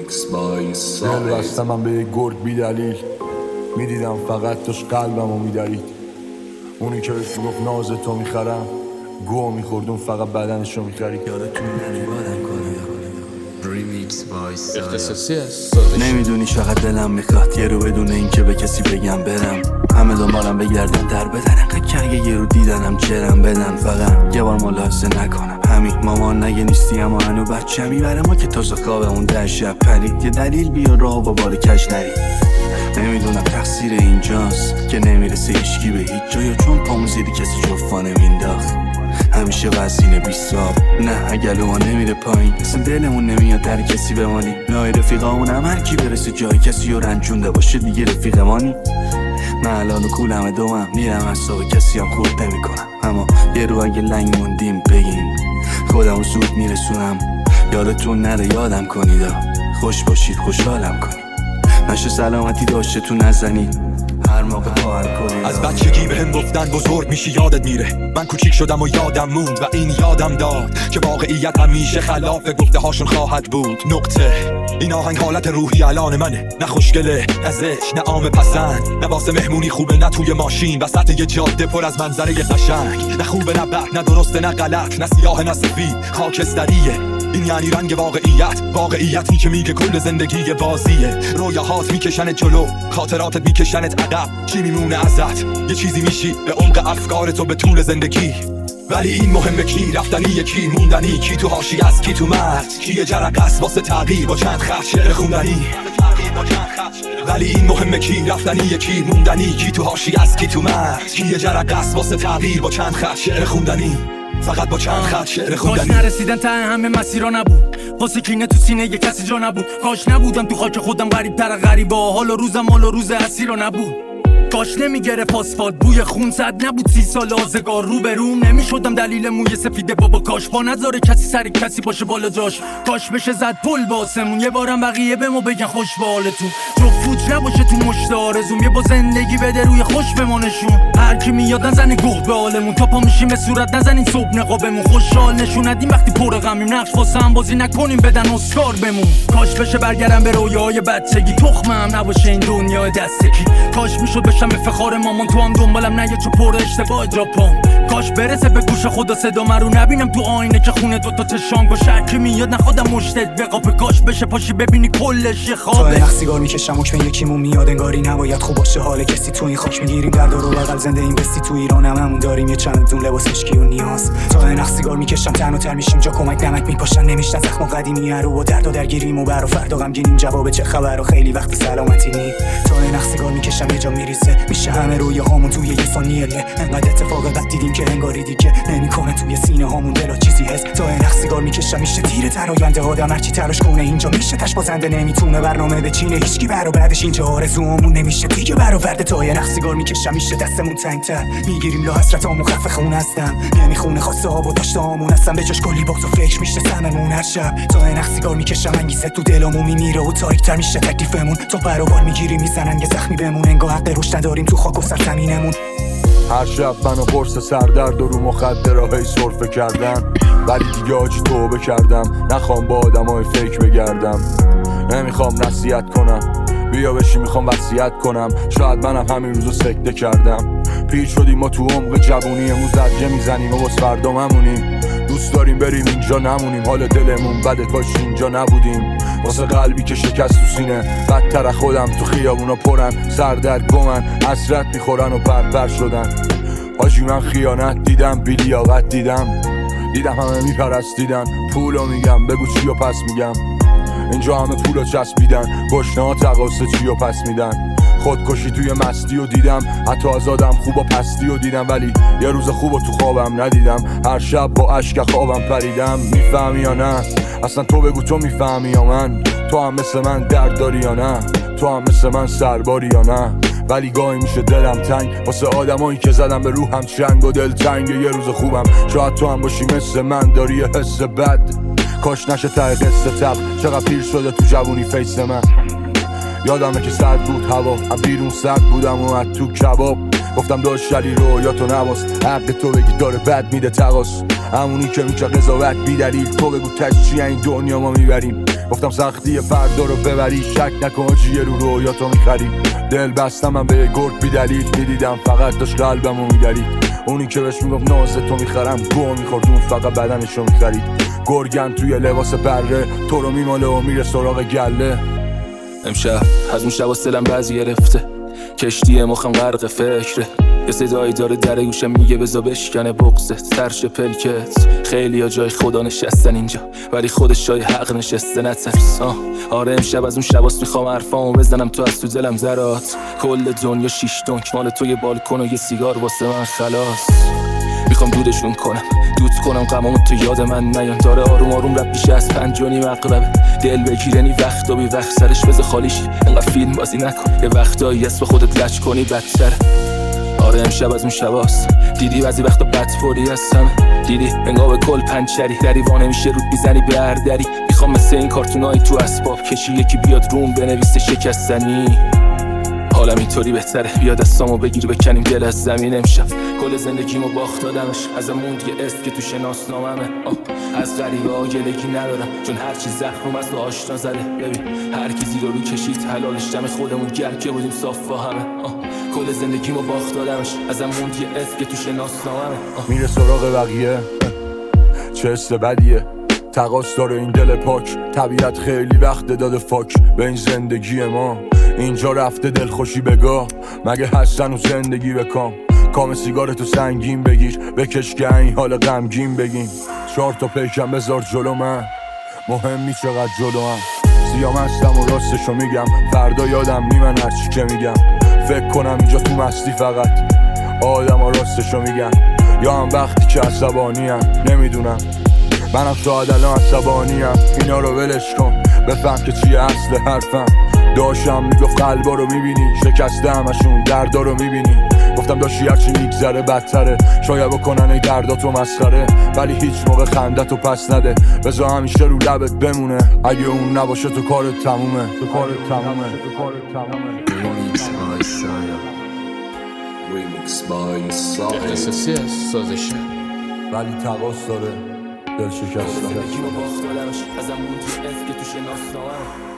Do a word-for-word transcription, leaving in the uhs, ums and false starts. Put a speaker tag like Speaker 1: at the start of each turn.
Speaker 1: دل بستم من به یک گرگ بی دلیل، میدیدم فقط توش قلبم رو میدرید. اونی که بهش گفت ناز تو میخرم، گوه میخوردون فقط بدنشو میخرید.
Speaker 2: یادتون نمیبادم کنم
Speaker 3: نمیدونی چقدر دلم میخواد یه رو بدون این که به کسی بگم برم. همه دنبالم بگردن در بدن، انقدر که اگه یه رو دیدنم چرم بدن. فقط یه بار ملاحظه نکنم همین مامان نگه نیستی اما هنو بچه میبره ما که تازه خوابمون در شب پرید. یه دلیل بیا راه با بار کش نرید. نمیدونم تقصیر اینجاست که نمیرسه هیچکی به هیچ جا، یا چون پامو زیدی کسی جفا نمینداخت. همیشه وزین بیستاب نه اگلوها نمیره پایین، اصلا دلمون نمیاد در کسی بمانی. لای رفیقامون هم هر کی برسه جای کسی رو رنجونده باشه دیگه رفیقمانی. من الان و کولم دومم میرم از صاحب کسی هم خورد نمی کنم، اما یه رو اگه لنگ موندیم بگین خودمو زود میرسونم. یادتون نره یادم کنید، خوش باشید خوشحالم کنید، نشه سلامتی داشته تو نزنید هر موقع پاهر کنید.
Speaker 4: از بچگی به هم گفتن بزرگ میشی یادت میره، من کوچیک شدم و یادم موند و این یادم داد که واقعیت همیشه خلاف گفته هاشون خواهد بود. نقطه این آهنگ حالت روحی الان منه، نه خوشگله نه زشت نه عام پسند، نه واسه مهمونی خوبه نه توی ماشین وسط یه جاده پر از منظره قشنگ، نه خوبه نه بد نه درسته نه غلط، نه سیاه نه سفید خاکستریه. این یعنی رنگ واقعیت، واقعیتی که میگه کل زندگی بازیه. رویاهات میکشنت جلو، خاطراتت میکشنت عقب، چی میمونه ازت؟ یه چیزی میشی به عمق افکار تو به طول زندگی. ولی این مهمه کی رفتنی کی موندنی، کی تو حاشیه است کی تو مرد، کی یه جرقه است واسه تغییر با چند خط شعر خوندنی. ولی این مهمه کی رفتنی کی موندنی، کی تو حاشیه است کی تو مرد، کی یه جرقه است واسه تغییر با چند خط شعر خوندنی. فقط با چند خط شعر خوندنی.
Speaker 5: کاش نرسیدن ته همه مسیرها نبود، واسه کینه تو سینه یه کسی جا نبود. کاش نبودم تو خاک خودم غریب تر غریبه، حال و روزم حال و روز اسیرا نبود. کاش نمیگرفت آسفالت بوی خون، صد نبود سی سال آزگار رو به روم. نمیشدم دلیل موی سفیده بابا، کاش با نذاره کسی سر کسی باشه بالا جاش. کاش بشه زد پل باسمون، یه بارم بقیه به ما بگن خوش به حالتون. جفت فوت نباشه تو مشت آرزوم، یه با زندگی بده روی خوش به ما نشون. هر کی میاد نزنه گوه به حالمون، تا پا میشیم به صورت نزنین صبح نقابمون. خوشحال نشون ندیم وقتی پر غمیم، نقش واسه هم بازی نکنیم بدن اسکار بمون. کاش بشه برگردم به رویای بچگی، تخمم نباشه این دنیا دستکی. کاش میشد بشم افتخار مامان، تو هم دنبالم نگه چو پر اشتباه دراپام. کاش برسه به گوش خدا صدا من رو نبینم تو آینه که خونه دوتا چشام با شکی میاد نخوادم مشتت بقاپه. کاش بشه پاشی ببینی کلش یه خوابه.
Speaker 6: تا سیگار میکشم حکم یکیمون میاد انگاری نباید خوب باشه حال کسی. تو این خاک میگیریم درد رو بغل زنده این بستی، تو ایران هم همون داریم یه چند دون لباس اشکی و نیاز. تا این سیگار میکشم تنها تر میشیم جا کمک نمک میپاشن، نمیشتن زخم قدیمی رو با درد و درگیریم و برا فردا غمگینیم. جواب چه خبر و خیلی وقتی سلامتی نی. تا این سیگار میکشم یه جا میریزه میشه همه روی هامون توی یه ثانیه. انقدر اتفاق بد دیدیم که انگاری دیگه نمیکنه توی سینه هامون دلا چیزی هست. تا این سیگار میکشم میشه تیر تر آینده آدم هرچی تلاش کنه اینجا میشه تاش بازنده نمیتونه برنامه بچینه هیچکی برا بعدش اینجا آرزومون نمیشه دیگه برآورده. تا این سیگار میکشم میشه دستمون تنگ‌تر میگیریم لا حسرتامون خفه خون هستم نمیخونه خواسته ها و داشته هامون هستم به جاش کلی باز و فکر میشه سممون هر شب. تا این سیگار میکشم انگیزه تو دلمون میمیره و تاریک‌تر میشه تکلیفمون. تو برابر میگیری میزنن یه زخمی بمون انگار حق روش نداریم تو خاک و سرزمینمون.
Speaker 1: هر شب منو قرص سردرد و رو مخدرهای سرفه کردن، ولی دیگه آجی توبه کردم نخوام با آدمای فیک بگردم. نمیخوام نصیحت کنم بیا بشی میخوام وصیت کنم، شاید منم همین روزو سکته کردم. پیر شدیم ما تو عمق جوونیمون زجه میزنیم و باز فردا ممونیم. دوست داریم بریم اینجا نمونیم، حال دلمون بده کاش اینجا نبودیم. واسه قلبی که شکست تو سینه بدتر خودم تو خیابونا پرن، سردرگمن حسرت میخورن و پرپر شدن. حاجی من خیانت دیدم بی لیاقت دیدم، دیدم همه میپرستیدن پولو میگم بگو چیو پس میگم. اینجا همه پولو چسبیدن گشنه ها تقاسه چیو پس میدن. خودکشی توی مستی و دیدم، حتی از آدم خوب و پستی و دیدم، ولی یه روز خوب و تو خوابم ندیدم. هر شب با عشق خوابم پریدم. میفهمی یا نه؟ اصلا تو بگو تو میفهمی یا من؟ تو هم مثل من درد داری یا نه؟ تو هم مثل من سرباری یا نه؟ ولی گاهی میشه دلم تنگ واسه آدمایی که زدم به روحم چنگ و دل تنگ یه روز خوبم. شاید تو هم باشی مثل من داری یه حس بد، کاش نشه ته قصه تب. چقدر پیر شده تو جوونی فیس من، یادمه که سرد بود هوا بیرون سرد بودم و از تو کباب. گفتم داشت شلی رو یا تو نواز، حق تو بگی داره بد میده تقاس. همونی که میگه قضاوت بی دلیل، تو بگو تش چیه این دنیا ما میبریم. گفتم سختی فردا رو ببری، شک نکن جیه رو رویاتو میخری. دل بستم من به گرگ بی دلیل، میدیدم فقط داشت قلبمو میدلید. اونی که بهش میگفت ناز تو میخرم گوه میخورد، اون فقط بدنشو میخرید. گرگن توی لباس بره تو رو میماله و میره سراغ گله.
Speaker 7: امشب از اون شب سلم بعضی گرفته، کشتی مخم غرق فکره. یه صدایی داره در گوشم میگه بزا بشکنه بغزت، سرش پلکت. خیلی ها جای خدا نشستن اینجا، ولی خودش جای حق نشسته، نترس. آه آره امشب از اون شباست میخوام حرفامو بزنم تو از تو دلم زرات. کل دنیا شیش دنک مال تو، یه بالکن و یه سیگار واسه من خلاص. میخوام دودشون کنم، دود کنم غمامو تو یاد من نیان. داره آروم آروم رب میشه از پنج و نیم مغربه. دل بگیرنی وقت و بی وقت سرش بذار خالیش، انقدر فیلم بازی نکن. یه وقتایی اسم خودت لچ کنی بدتره. آره امشب از اون شباست، دیدی بعضی وقتا بدفوری هستم. دیدی انگار به کل پنچری دری وانه میشه رود میزنی به هر دری. میخوام مثل این کارتونایی تو اسباب کشی یکی بیاد روم بنویسه شکستنی. حالم اینطوری بهتره، بیا دستامو بگیر بکنیم دل از زمین. امشب کل زندگیمو باخت دادمش، ازم موند یه اسم که تو شناسناممه. از غریبه ها گلگی ندارم، چون هرچی زخم از تو آشنا زده. ببین هر کی زیر رو کشید حلالش، دم خودمون گرم که بودیم صاف با همه. کل زندگیمو باخت دادمش، ازم موند یه اسم که تو شناسناممه.
Speaker 1: میره سراغ بقیه، چه حس بدیه. تقاص داره این دل پاک، طبیعت خیلی وقت داده فاک به این زندگی ما. اینجا رفته دلخوشی بگاه، مگه هستن و زندگی بکام. کام سیگارتو سنگین بگیر، بکش که این حال غمگین بگین. چهار تا پیکم بذار جلو من، مهمی چقدر جلو هم. سیام هستم و راستشو میگم، فردا یادم میمن هرچی که میگم. فکر کنم اینجا تو مستی فقط آدم ها راستشو میگن، یا هم وقتی که عصبانی هم. نمیدونم منم شاید الان عصبانی هم. اینا رو ولش کن بفهم که چیه اصل حرفم. داشتم میگفت قلبا رو میبینی، شکسته همشون دردا رو میبینی. گفتم داشتی هرچی میگذره بدتره، شاید بکنن ای درداتو مسخره. ولی هیچ موقع خندتو پس نده، بذار همیشه رو لبت بمونه. اگه اون نباشه تو کارت تمومه، تو کارت تمومه، تو کارت تمومه.
Speaker 2: Remix by Saya. Remix by Saya.
Speaker 8: احساسی سازشه،
Speaker 1: ولی تقاص داره دل شکستن.
Speaker 7: زندگیمو باخت دادمش، ازم موند یه اسم که تو شناسناممه.